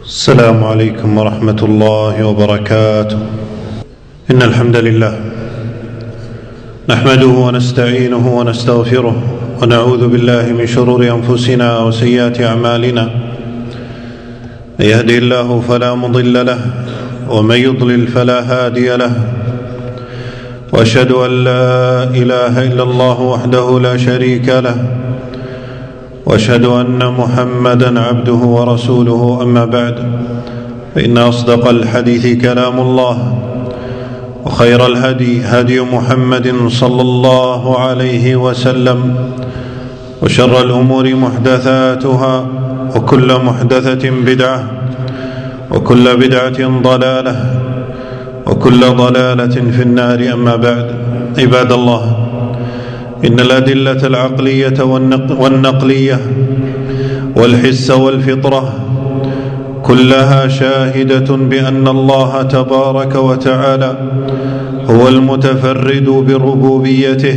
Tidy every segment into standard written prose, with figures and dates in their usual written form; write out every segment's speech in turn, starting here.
السلام عليكم ورحمة الله وبركاته. إن الحمد لله نحمده ونستعينه ونستغفره ونعوذ بالله من شرور أنفسنا وسيئات أعمالنا. من يهده الله فلا مضل له ومن يضلل فلا هادي له، وأشهد أن لا إله إلا الله وحده لا شريك له، وأشهد أن محمدا عبده ورسوله. أما بعد، فإن أصدق الحديث كلام الله، وخير الهدي هدي محمد صلى الله عليه وسلم، وشر الأمور محدثاتها، وكل محدثة بدعة، وكل بدعة ضلالة، وكل ضلالة في النار. أما بعد، عباد الله، إن الأدلة العقلية والنقلية والحس والفطرة كلها شاهدة بأن الله تبارك وتعالى هو المتفرد بربوبيته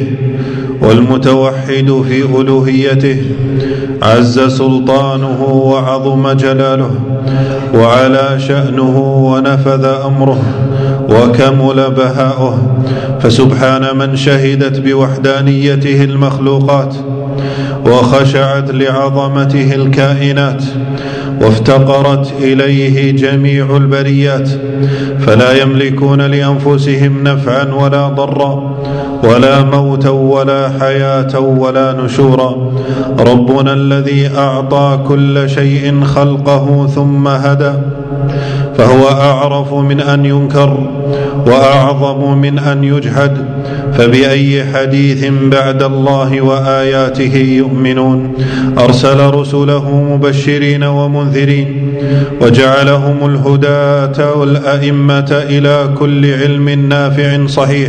والمتوحد في ألوهيته، عز سلطانه وعظم جلاله وعلى شأنه ونفذ أمره وكمل بهاؤه. فسبحان من شهدت بوحدانيته المخلوقات وخشعت لعظمته الكائنات وافتقرت إليه جميع البريات، فلا يملكون لأنفسهم نفعا ولا ضرا ولا موتا ولا حياة ولا نشورا. ربنا الذي أعطى كل شيء خلقه ثم هدى، فهو أعرف من أن ينكر وأعظم من أن يجحد، فبأي حديث بعد الله وآياته يؤمنون؟ أرسل رسله مبشرين ومنذرين، وجعلهم الهداة والأئمة إلى كل علم نافع صحيح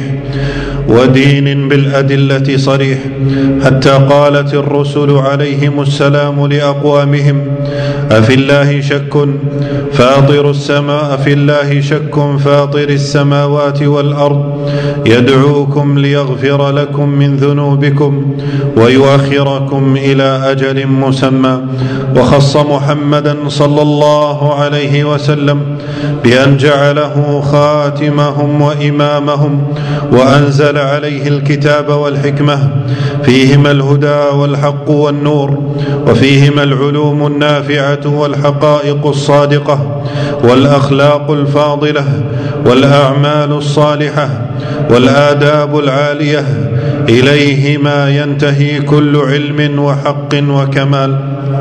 ودين بالأدلة صريح، حتى قالت الرسل عليهم السلام لأقوامهم: أفي الله شك فاطر السماوات والأرض يدعوكم ليغفر لكم من ذنوبكم ويؤخركم إلى أجل مسمى. وخص محمدا صلى الله عليه وسلم بأن جعله خاتمهم وإمامهم، وأنزل عليه الكتاب والحكمة، فيهما الهدى والحق والنور، وفيهما العلوم النافعة والحقائق الصادقة والأخلاق الفاضلة والأعمال الصالحة والآداب العالية، إليهما ينتهي كل علم وحق وكمال.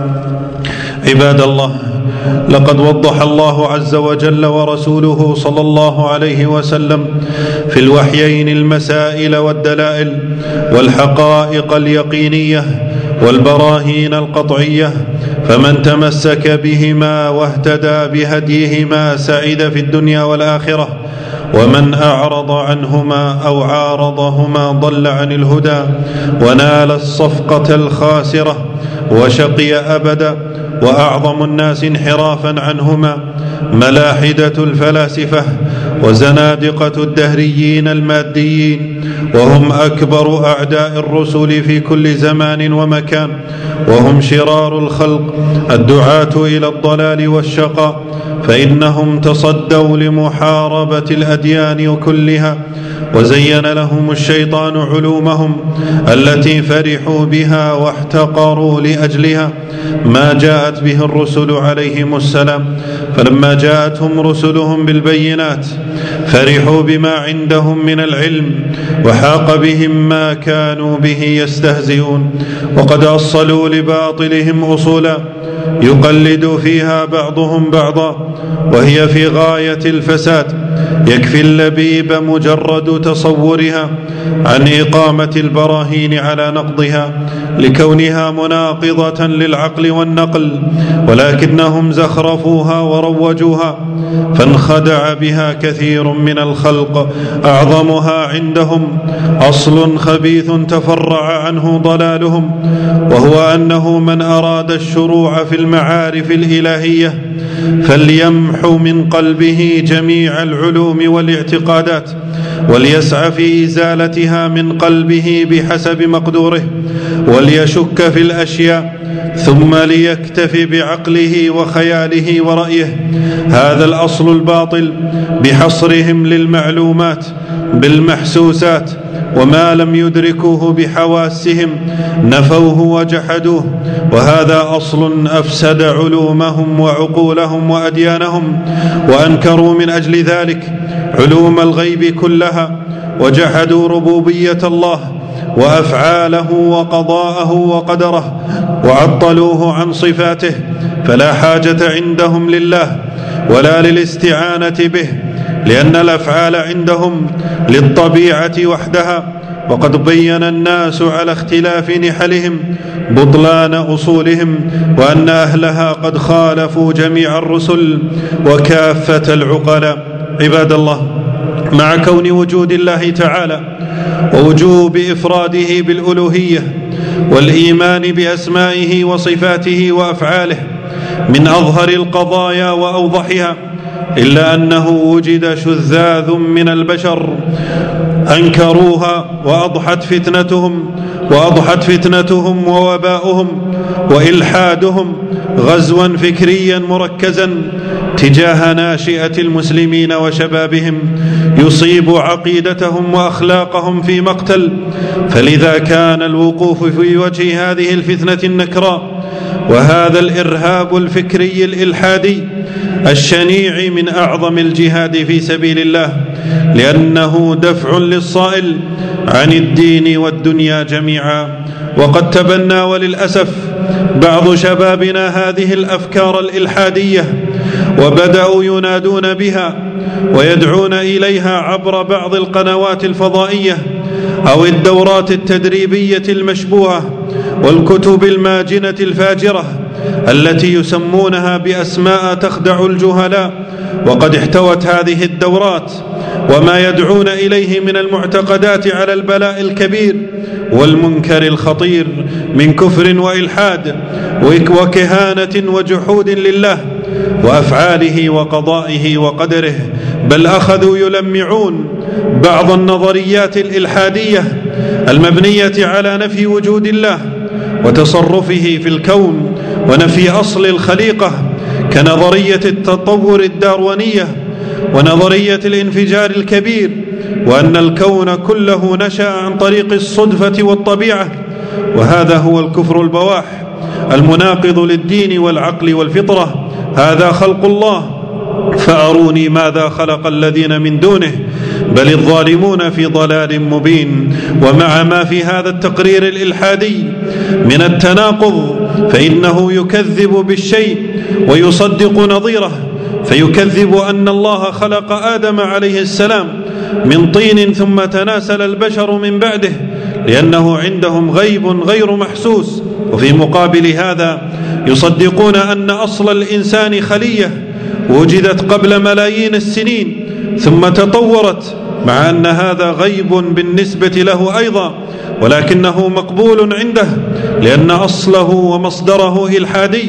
عباد الله، لقد وضح الله عز وجل ورسوله صلى الله عليه وسلم في الوحيين المسائل والدلائل والحقائق اليقينية والبراهين القطعية، فمن تمسك بهما واهتدى بهديهما سعد في الدنيا والآخرة، ومن أعرض عنهما أو عارضهما ضل عن الهدى ونال الصفقة الخاسرة وشقي أبدا. وأعظم الناس انحرافا عنهما ملاحدة الفلاسفة وزنادقة الدهريين الماديين، وهم أكبر أعداء الرسل في كل زمان ومكان، وهم شرار الخلق الدعاة إلى الضلال والشقاء، فإنهم تصدوا لمحاربة الأديان كلها، وزين لهم الشيطان علومهم التي فرحوا بها واحتقروا لأجلها ما جاءت به الرسل عليهم السلام. فلما جاءتهم رسلهم بالبينات فرحوا بما عندهم من العلم، وحاق بهم ما كانوا به يستهزئون، وقد أصلوا لباطلهم أصولا يقلد فيها بعضهم بعضا، وهي في غاية الفساد. يكفي اللبيب مجرد تصورها عن إقامة البراهين على نقضها لكونها مناقضة للعقل والنقل، ولكنهم زخرفوها وروجوها فانخدع بها كثير من الخلق. أعظمها عندهم أصل خبيث تفرع عنه ضلالهم، وهو أنه من أراد الشروع في المعارف الإلهية فليمحو من قلبه جميع العلوم والاعتقادات، وليسعى في إزالتها من قلبه بحسب مقدوره، وليشك في الأشياء ثم ليكتفي بعقله وخياله ورأيه. هذا الأصل الباطل بحصرهم للمعلومات بالمحسوسات، وما لم يدركوه بحواسهم نفوه وجحدوه، وهذا أصل أفسد علومهم وعقولهم وأديانهم، وأنكروا من أجل ذلك علوم الغيب كلها، وجحدوا ربوبية الله وأفعاله وقضاءه وقدره، وعطلوه عن صفاته، فلا حاجة عندهم لله ولا للاستعانة به، لأن الأفعال عندهم للطبيعة وحدها. وقد بين الناس على اختلاف نحلهم بطلان أصولهم، وأن أهلها قد خالفوا جميع الرسل وكافة العقلاء. عباد الله، مع كون وجود الله تعالى ووجوب إفراده بالألوهية والإيمان بأسمائه وصفاته وأفعاله من أظهر القضايا وأوضحها، إلا أنه وجد شذاذ من البشر أنكروها، وأضحت فتنتهم ووباؤهم وإلحادهم غزوا فكريا مركزا تجاه ناشئة المسلمين وشبابهم يصيب عقيدتهم وأخلاقهم في مقتل. فلذا كان الوقوف في وجه هذه الفتنة النكراء وهذا الإرهاب الفكري الإلحادي الشنيع من أعظم الجهاد في سبيل الله، لأنه دفع للصائل عن الدين والدنيا جميعا. وقد تبنى وللأسف بعض شبابنا هذه الأفكار الإلحادية، وبدأوا ينادون بها ويدعون إليها عبر بعض القنوات الفضائية أو الدورات التدريبية المشبوهة والكتب الماجنة الفاجرة التي يسمونها بأسماء تخدع الجهلاء. وقد احتوت هذه الدورات وما يدعون إليه من المعتقدات على البلاء الكبير والمنكر الخطير من كفر وإلحاد وكهانة وجحود لله وأفعاله وقضائه وقدره، بل أخذوا يلمعون بعض النظريات الإلحادية المبنية على نفي وجود الله وتصرفه في الكون ونفي أصل الخليقة، كنظرية التطور الداروينية ونظرية الانفجار الكبير، وأن الكون كله نشأ عن طريق الصدفة والطبيعة. وهذا هو الكفر البواح المناقض للدين والعقل والفطرة. هذا خلق الله فأروني ماذا خلق الذين من دونه بل الظالمون في ضلال مبين. ومع ما في هذا التقرير الإلحادي من التناقض فإنه يكذب بالشيء ويصدق نظيره، فيكذب أن الله خلق آدم عليه السلام من طين ثم تناسل البشر من بعده، لأنه عندهم غيب غير محسوس. وفي مقابل هذا يصدقون أن أصل الإنسان خلية وجدت قبل ملايين السنين ثم تطورت، مع أن هذا غيب بالنسبة له أيضا، ولكنه مقبول عنده لأن أصله ومصدره إلحادي،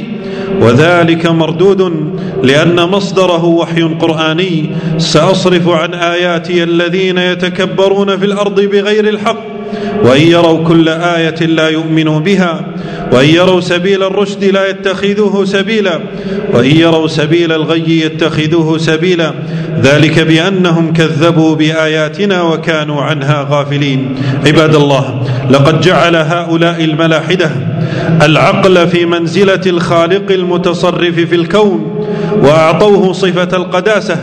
وذلك مردود لأن مصدره وحي قرآني. سأصرف عن آياتي الذين يتكبرون في الأرض بغير الحق وإن يروا كل آية لا يؤمنوا بها وإن يروا سبيل الرشد لا يتخذوه سبيلا وإن يروا سبيل الغي يتخذوه سبيلا، ذلك بأنهم كذبوا بآياتنا وكانوا عنها غافلين. عباد الله، لقد جعل هؤلاء الملاحدة العقل في منزلة الخالق المتصرف في الكون، وأعطوه صفة القداسة،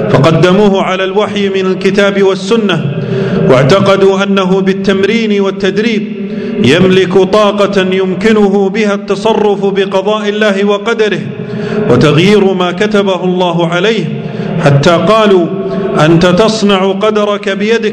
فقدموه على الوحي من الكتاب والسنة، واعتقدوا أنه بالتمرين والتدريب يملك طاقة يمكنه بها التصرف بقضاء الله وقدره وتغيير ما كتبه الله عليه، حتى قالوا أنت تصنع قدرك بيدك،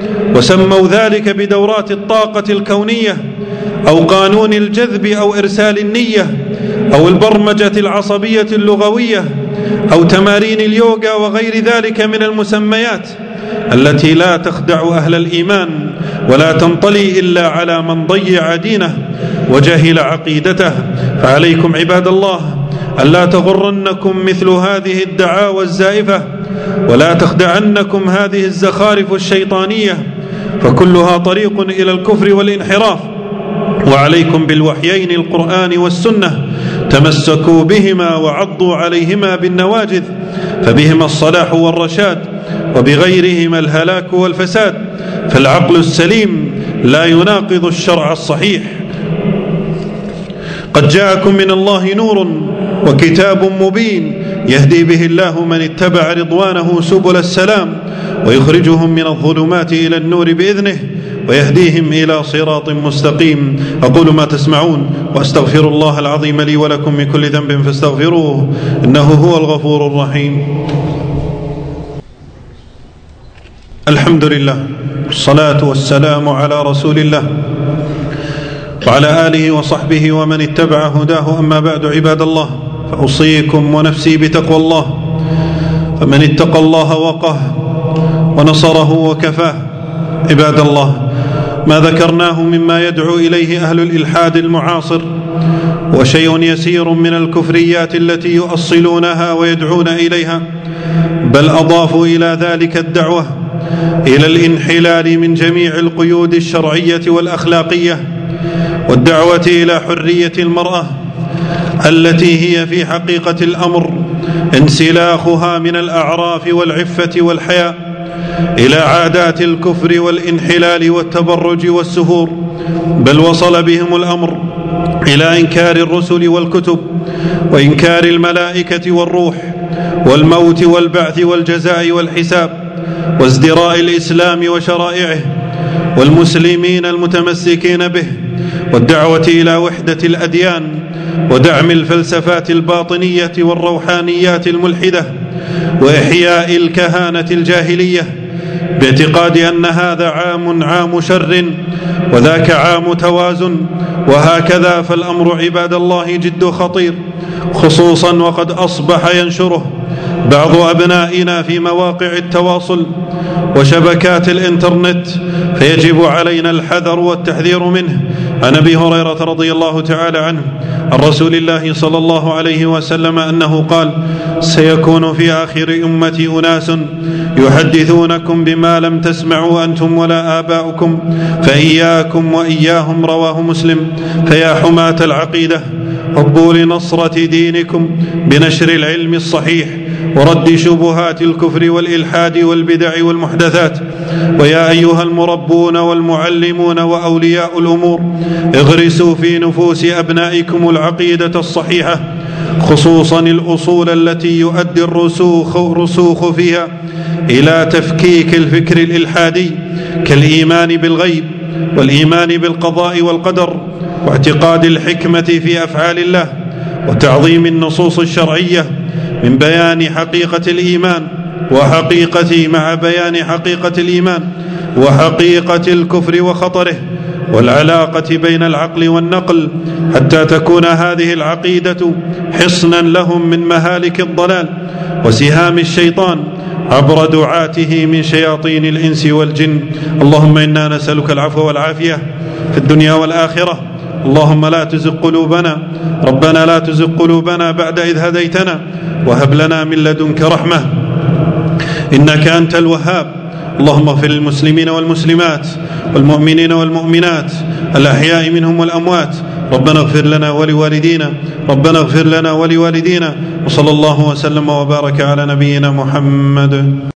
وسموا ذلك بدورات الطاقة الكونية أو قانون الجذب أو إرسال النية أو البرمجة العصبية اللغوية أو تمارين اليوغا وغير ذلك من المسميات التي لا تخدع أهل الإيمان ولا تنطلي إلا على من ضيع دينه وجهل عقيدته. فعليكم عباد الله ألا تغرنكم مثل هذه الدعاوى الزائفة، ولا تخدعنكم هذه الزخارف الشيطانية، فكلها طريق إلى الكفر والانحراف. وعليكم بالوحيين القرآن والسنة، تمسكوا بهما وعضوا عليهما بالنواجذ، فبهما الصلاح والرشاد، وبغيرهما الهلاك والفساد، فالعقل السليم لا يناقض الشرع الصحيح. قد جاءكم من الله نور وكتاب مبين يهدي به الله من اتبع رضوانه سبل السلام، ويخرجهم من الظلمات إلى النور بإذنه، ويهديهم إلى صراط مستقيم. أقول ما تسمعون، وأستغفر الله العظيم لي ولكم من كل ذنب فاستغفروه، إنه هو الغفور الرحيم. الحمد لله، والصلاة والسلام على رسول الله وعلى آله وصحبه ومن اتبع هداه. أما بعد، عباد الله، فأوصيكم ونفسي بتقوى الله، فمن اتقى الله وقاه ونصره وكفاه. عباد الله، ما ذكرناه مما يدعو إليه أهل الإلحاد المعاصر وشيء يسير من الكفريات التي يؤصلونها ويدعون إليها، بل أضافوا إلى ذلك الدعوة إلى الانحلال من جميع القيود الشرعية والأخلاقية، والدعوة إلى حرية المرأة التي هي في حقيقة الأمر انسلاخها من الأعراف والعفة والحياء إلى عادات الكفر والانحلال والتبرج والسفور، بل وصل بهم الأمر إلى إنكار الرسل والكتب، وإنكار الملائكة والروح والموت والبعث والجزاء والحساب، وازدراء الإسلام وشرائعه والمسلمين المتمسكين به، والدعوة إلى وحدة الأديان، ودعم الفلسفات الباطنية والروحانيات الملحدة، وإحياء الكهانة الجاهلية، باعتقاد أن هذا عام شر وذاك عام توازن، وهكذا. فالأمر عباد الله جد خطير، خصوصا وقد أصبح ينشره بعض أبنائنا في مواقع التواصل وشبكات الإنترنت، فيجب علينا الحذر والتحذير منه. عن أبي هريرة رضي الله تعالى عنه عن رسول الله صلى الله عليه وسلم أنه قال: سيكون في آخر أمتي أناس يحدثونكم بما لم تسمعوا أنتم ولا آباؤكم، فإياكم وإياهم. رواه مسلم. فيا حماة العقيدة، هبوا لنصرة دينكم بنشر العلم الصحيح ورد شبهات الكفر والإلحاد والبدع والمحدثات. ويا أيها المربون والمعلمون وأولياء الأمور، اغرسوا في نفوس أبنائكم العقيدة الصحيحة، خصوصا الأصول التي يؤدي الرسوخ فيها إلى تفكيك الفكر الإلحادي، كالإيمان بالغيب والإيمان بالقضاء والقدر، واعتقاد الحكمة في أفعال الله، وتعظيم النصوص الشرعية من بيان حقيقة الإيمان وحقيقة مع بيان حقيقة الإيمان وحقيقة الكفر وخطره، والعلاقة بين العقل والنقل، حتى تكون هذه العقيدة حصنا لهم من مهالك الضلال وسهام الشيطان عبر دعاته من شياطين الإنس والجن. اللهم إنا نسألك العفو والعافية في الدنيا والآخرة. اللهم لا تزغ قلوبنا، ربنا لا تزغ قلوبنا بعد إذ هديتنا، وهب لنا من لدنك رحمة إنك أنت الوهاب. اللهم اغفر للمسلمين والمسلمات والمؤمنين والمؤمنات الأحياء منهم والأموات. ربنا اغفر لنا ولوالدينا، ربنا اغفر لنا ولوالدينا. وصلى الله وسلم وبارك على نبينا محمد.